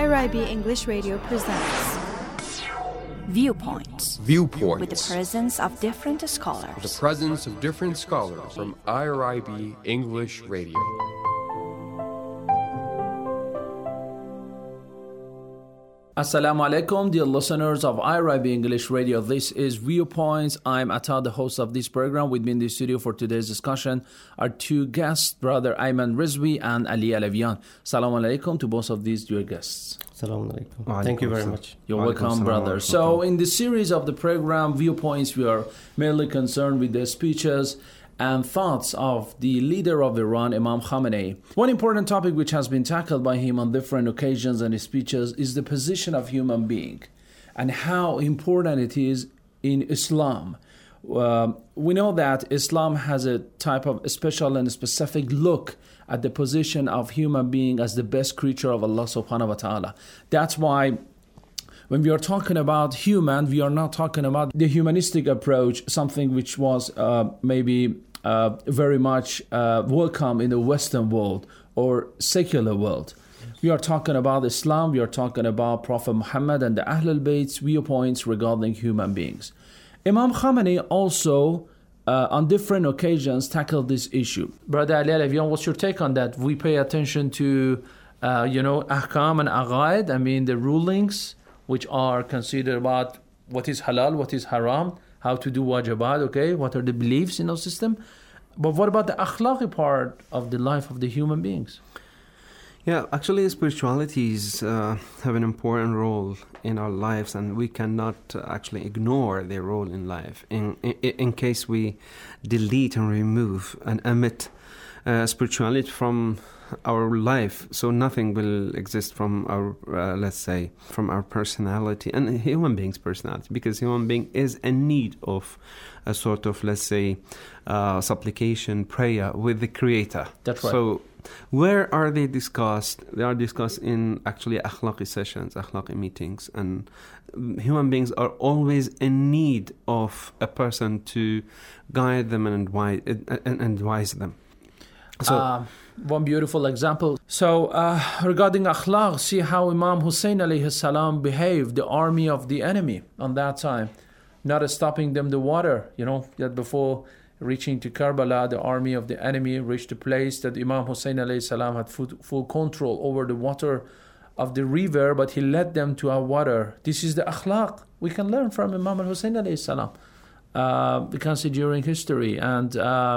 IRIB English Radio presents Viewpoints. Viewpoints. With the presence of different scholars. The presence of different scholars from IRIB English Radio. Assalamu alaikum, dear listeners of IRIB English Radio. This is Viewpoints. I'm Atta, the host of this program. With me in the studio for today's discussion are two guests, Brother Ayman Rizvi and Ali Alavian. Assalamu alaikum to both of these dear guests. Assalamu alaikum. Thank you very much. You're welcome, brother. So in the series of the program, Viewpoints, we are mainly concerned with the speeches and thoughts of the leader of Iran, Imam Khamenei. One important topic which has been tackled by him on different occasions and his speeches is the position of human being and how important it is in Islam. We know that Islam has a type of special and specific look at the position of human being as the best creature of Allah subhanahu wa ta'ala. That's why when we are talking about human, we are not talking about the humanistic approach, something which was maybe very much welcome in the Western world or secular world. We are talking about Islam, we are talking about Prophet Muhammad and the Ahlul Bayt's viewpoints regarding human beings. Imam Khamenei also, on different occasions, tackled this issue. Brother Ali Alavian, what's your take on that? We pay attention to, ahkam and aqaid, the rulings, which are considered about what is halal, what is haram, how to do wajibat, okay, what are the beliefs in our system. But what about the akhlaqi part of the life of the human beings? Yeah, actually spiritualities have an important role in our lives, and we cannot actually ignore their role in life. In case we delete and remove and omit spirituality from our life, so nothing will exist from our, from our personality and human being's personality, because human being is in need of a sort of, supplication, prayer with the Creator. That's right. So where are they discussed? They are discussed in actually akhlaqi sessions, akhlaqi meetings, and human beings are always in need of a person to guide them and advise them. So, one beautiful example. So, regarding akhlaq, see how Imam Hussein alayhi salam behaved, the army of the enemy on that time, not stopping them the water. That before reaching to Karbala, the army of the enemy reached a place that Imam Hussein alayhi salam had full control over the water of the river, but he led them to our water. This is the akhlaq we can learn from Imam Hussein alayhi salam. We can see during history and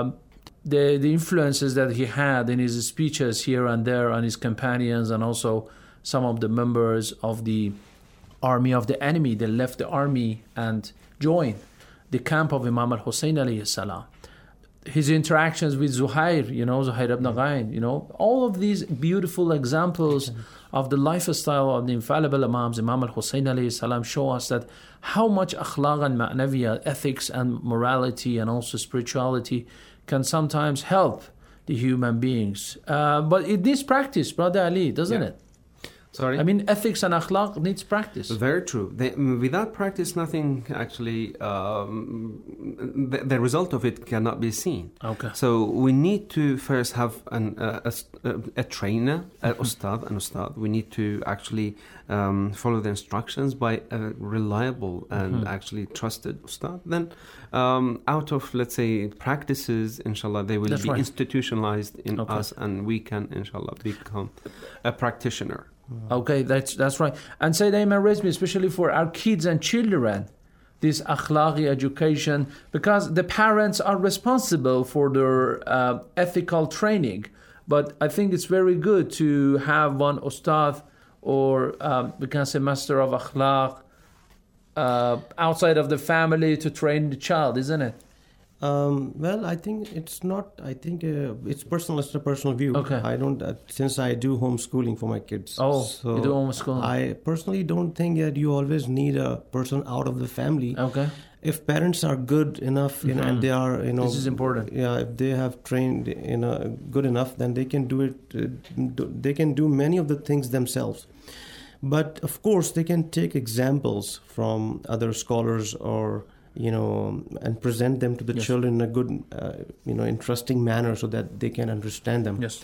the influences that he had in his speeches here and there on his companions and also some of the members of the army of the enemy. They left the army and joined the camp of Imam al-Hussein alayhi salam. His interactions with Zuhair, Zuhair ibn Ghayn, all of these beautiful examples of the lifestyle of the infallible Imams, Imam al-Hussein alayhi salam, show us that how much akhlaq and ma'naviyah, ethics and morality and also spirituality can sometimes help the human beings. But it needs practice, Brother Ali, doesn't it? Sorry? Ethics and akhlaq needs practice. Very true. Without practice, nothing actually, the result of it cannot be seen. Okay. So we need to first have a trainer, an ustad. We need to actually follow the instructions by a reliable and actually trusted ustad. Then out of, practices, inshallah, they will be institutionalized in us, and we can, inshallah, become a practitioner. Okay, that's right. And Sayyid Ayman Rizvi, especially for our kids and children, this akhlaqi education, because the parents are responsible for their ethical training. But I think it's very good to have one ustad or we can say master of akhlaq outside of the family to train the child, isn't it? Well, I think it's not. I think it's personal. It's a personal view. Okay. I don't. Since I do homeschooling for my kids. Oh, so you do homeschooling. I personally don't think that you always need a person out of the family. Okay. If parents are good enough, and they are, this is important. Yeah, if they have trained, good enough, then they can do it. They can do many of the things themselves. But of course, they can take examples from other scholars or and present them to the children in a good, interesting manner so that they can understand them. Yes.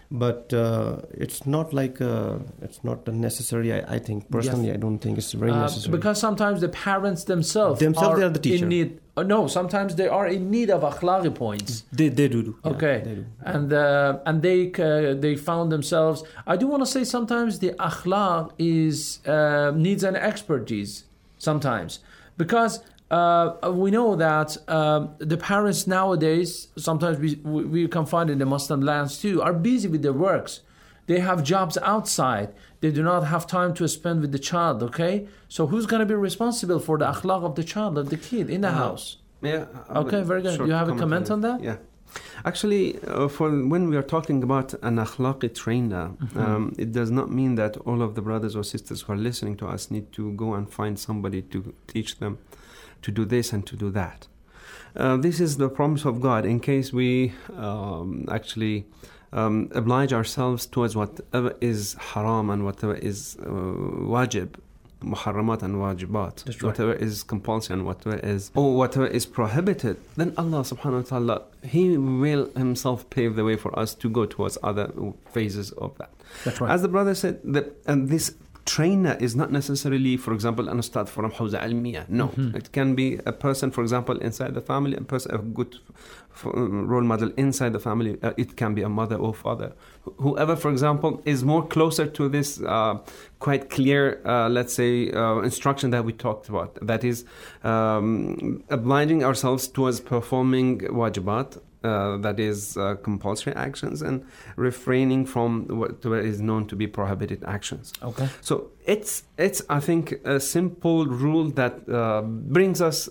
But it's not like it's not necessary. I think personally, Yes. I don't think it's very necessary. Because sometimes the parents themselves they are the teacher. in need. No, sometimes they are in need of akhlaqi points. They do. Yeah, Okay, they do. and they found themselves. I do want to say sometimes the akhlaq is needs an expertise sometimes, because we know that the parents nowadays, sometimes we can find in the Muslim lands too, are busy with their works. They have jobs outside. They do not have time to spend with the child, okay? So who's going to be responsible for the akhlaq of the child, of the kid in the house? Yeah. Okay, very good. Short You have a comment on that? Yeah. Actually, for when we are talking about an akhlaqi trainer, it does not mean that all of the brothers or sisters who are listening to us need to go and find somebody to teach them to do this and to do that. This is the promise of God in case we actually oblige ourselves towards whatever is haram and whatever is wajib, muharramat and wajibat, That's right. whatever is compulsory and whatever is prohibited, then Allah subhanahu wa ta'ala, He will Himself pave the way for us to go towards other phases of that. That's right. As the brother said, and this trainer is not necessarily, for example, an ustad from Hawza Almiya. No, it can be a person, for example, inside the family, a good role model inside the family. It can be a mother or father. Whoever, for example, is more closer to this quite clear, let's say, instruction that we talked about. That is, obliging ourselves towards performing wajibat, that is compulsory actions, and refraining from what is known to be prohibited actions. Okay. So it's I think a simple rule that brings us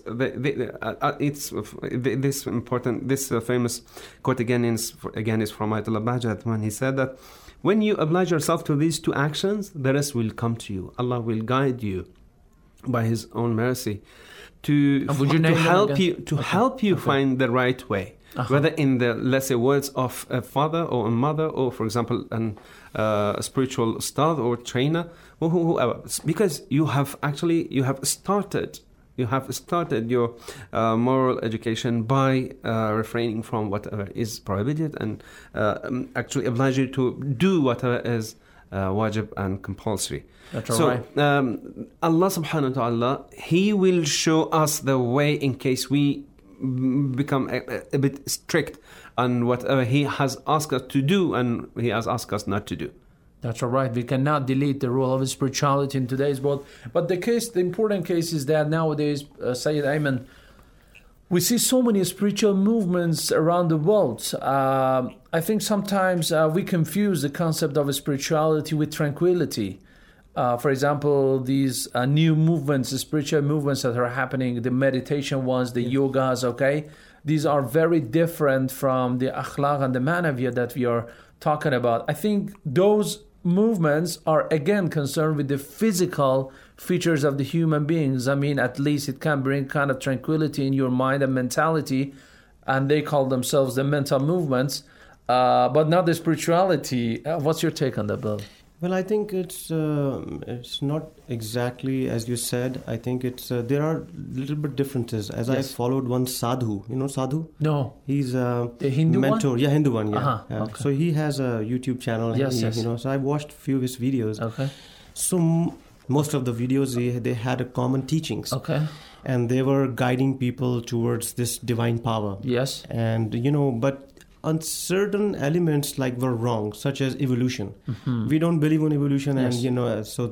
this famous quote again is from Ayatollah Bahjat, when he said that when you oblige yourself to these two actions, the rest will come to you. Allah will guide you by His own mercy to help you find the right way. Whether in the, let's say, words of a father or a mother, or, for example, a spiritual ustad or trainer, or whoever, because you have started your moral education by refraining from whatever is prohibited, and actually oblige you to do whatever is wajib and compulsory. That's so, right. Allah subhanahu wa ta'ala, He will show us the way in case we become a bit strict on whatever He has asked us to do and He has asked us not to do. That's all right. We cannot delete the role of spirituality in today's world. But the important case is that nowadays, Sayyid Ayman, we see so many spiritual movements around the world. I think sometimes we confuse the concept of spirituality with tranquility. For example, these new movements, the spiritual movements that are happening, the meditation ones, the yogas, okay? These are very different from the akhlaq and the manaviyah that we are talking about. I think those movements are again concerned with the physical features of the human beings. I mean, at least it can bring kind of tranquility in your mind and mentality, and they call themselves the mental movements, but not the spirituality. What's your take on that, Bill? Well, I think it's not exactly as you said. I think it's there are little bit differences. As Yes. I followed one sadhu, you know sadhu? No. He's a The Hindu mentor. one? Yeah, Hindu one. Yeah. Okay. So he has a YouTube channel. Yes, he, yes. You know, so I watched a few of his videos. Okay. So most of the videos they had a common teachings. Okay. And they were guiding people towards this divine power. Yes. And but on certain elements were wrong, such as evolution. We don't believe in evolution, Yes. and so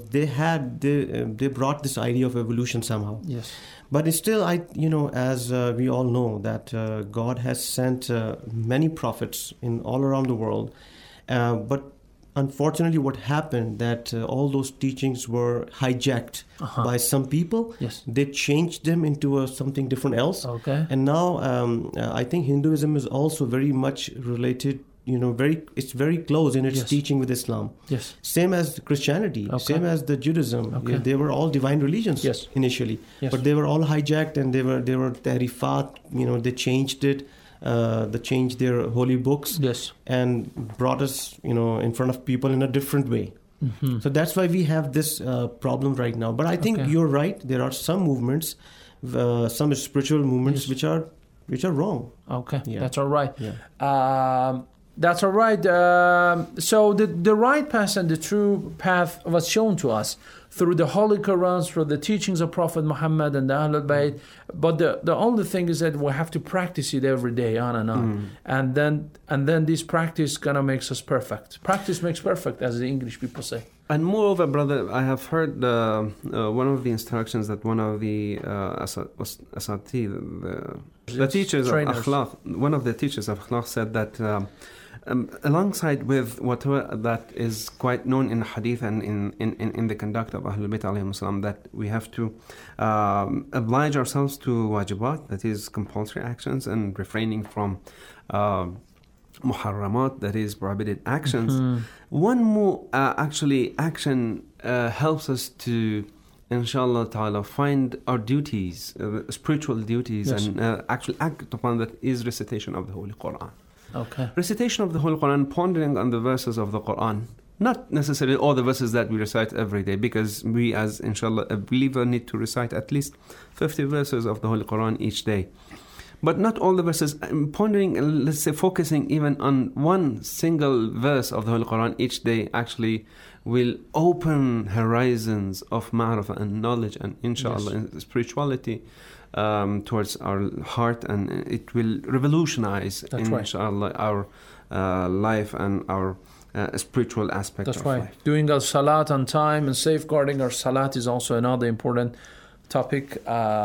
they brought this idea of evolution somehow. Yes. But it's still, as we all know, that God has sent many prophets in all around the world, but unfortunately, what happened that all those teachings were hijacked by some people. Yes. They changed them into something different else. Okay. And now I think Hinduism is also very much related. It's very close in its Yes. teaching with Islam. Yes. Same as Christianity. Okay. Same as the Judaism. Okay. They were all divine religions Yes. initially, Yes. but they were all hijacked, and they were tarifat. They changed it. They changed their holy books Yes. and brought us, in front of people in a different way. So that's why we have this problem right now. But I think Okay. you're right. There are some movements, some spiritual movements Yes. which are wrong. Okay. Yeah. That's all right. Yeah. That's all right. So the right path and the true path was shown to us through the Holy Quran, through the teachings of Prophet Muhammad and the Ahlul Bayt. But the only thing is that we have to practice it every day, on and on. And then this practice gonna makes us perfect. Practice makes perfect, as the English people say. And moreover, brother, I have heard one of the instructions that one of the asatid, the teachers trainers of akhlaq, one of the teachers of akhlaq said that alongside with whatever that is quite known in hadith and in the conduct of Ahlul Bayt alayhim salam, that we have to oblige ourselves to wajibat, that is compulsory actions, and refraining from muharramat, that is prohibited actions. One more action helps us to, inshallah ta'ala, find our duties, spiritual duties, yes, and actually act upon that is recitation of the Holy Quran. Okay. Recitation of the Holy Quran, pondering on the verses of the Quran, not necessarily all the verses that we recite every day, because we as, inshallah, a believer need to recite at least 50 verses of the Holy Quran each day. But not all the verses, pondering, let's say focusing even on one single verse of the Holy Quran each day actually will open horizons of ma'rifah and knowledge and inshallah, yes, and spirituality towards our heart, and it will revolutionize, inshallah, our life and our spiritual aspect of life. Doing our salat on time and safeguarding our salat is also another important topic,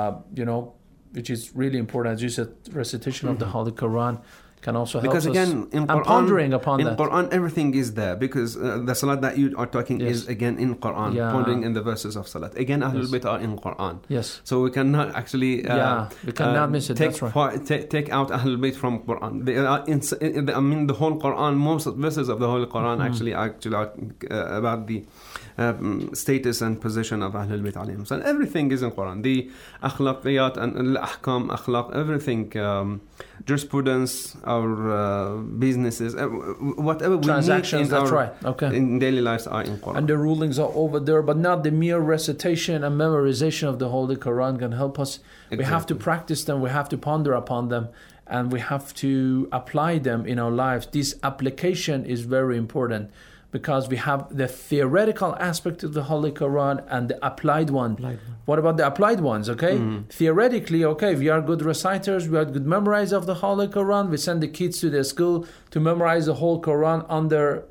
which is really important. As you said, recitation of the Holy Quran can also help us. Because again, in Quran, pondering upon that. In Quran, everything is there, because the salat that you are talking, yes, is again in Quran, pondering in the verses of salat. Again, Ahlul Bayt are in Quran. Yes. So we cannot actually we cannot miss it. Take out Ahlul Bayt from Quran. They are the whole Quran, most of the verses of the whole Quran actually are about the status and position of Ahlul Bayt alayhim. So everything is in Quran. The akhlaqiyat and ahkam, akhlaq, everything, jurisprudence, our businesses, whatever we transactions, need in that's our right. Okay. in daily lives are in Quran. And the rulings are over there, but not the mere recitation and memorization of the Holy Quran can help us. Exactly. We have to practice them, we have to ponder upon them, and we have to apply them in our lives. This application is very important, because we have the theoretical aspect of the Holy Quran and the applied one. What about the applied ones, okay? Theoretically, okay, we are good reciters, we are good memorizers of the Holy Quran, we send the kids to the school to memorize the whole Quran under,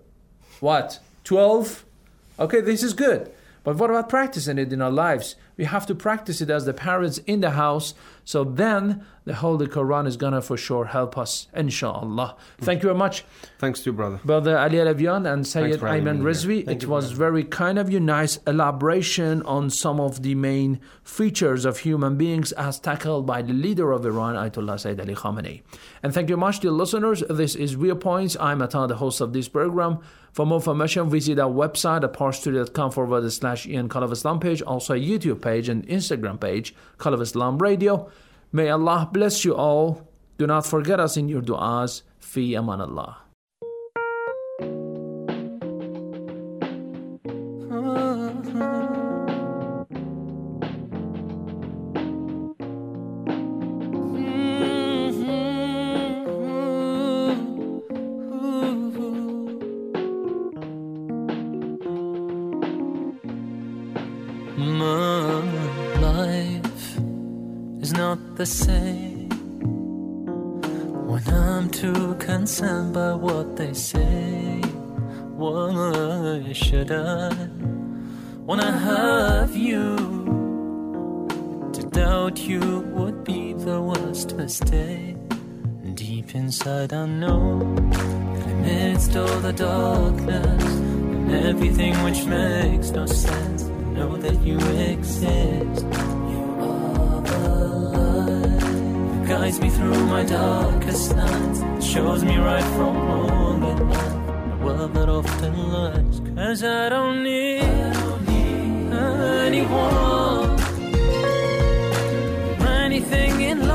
12? Okay, this is good. But what about practicing it in our lives? We have to practice it as the parents in the house, so then the Holy Quran is going to for sure help us, inshallah. Thank you very much. Thanks to you, brother. Brother Ali Alavian and Sayyid Ayman Rizvi. It was very kind of you, nice elaboration on some of the main features of human beings as tackled by the leader of Iran, Ayatollah Sayyid Ali Khamenei. And thank you much, dear listeners. This is Viewpoints. I'm Atan, the host of this program. For more information, visit our website at parstoday.com/Ian Call of Islam page, also a YouTube page and Instagram page, Call of Islam Radio. May Allah bless you all. Do not forget us in your du'as. Fi aman Allah. The same when I'm too concerned by what they say. Why should I wanna have you? To doubt you would be the worst mistake. Deep inside I know that amidst all the darkness and everything which makes no sense, I know that you exist. Guides me through my darkest nights, shows me right from wrong at night, a world that often lies. 'Cause I don't need anyone, anything in life.